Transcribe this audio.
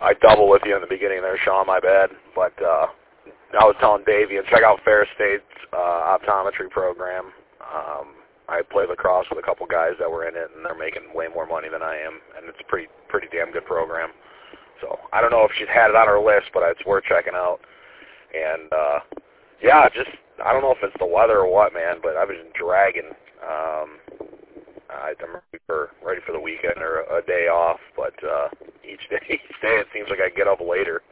I double with you in the beginning there, Sean, my bad. But I was telling Davey, and check out Fair State's optometry program. I play lacrosse with a couple guys that were in it, and they're making way more money than I am, and it's a pretty damn good program. So I don't know if she's had it on her list, but it's worth checking out. And, yeah, just I don't know if it's the weather or what, man, but I've been dragging. I'm ready for the weekend or a day off, but each day it seems like I get up later.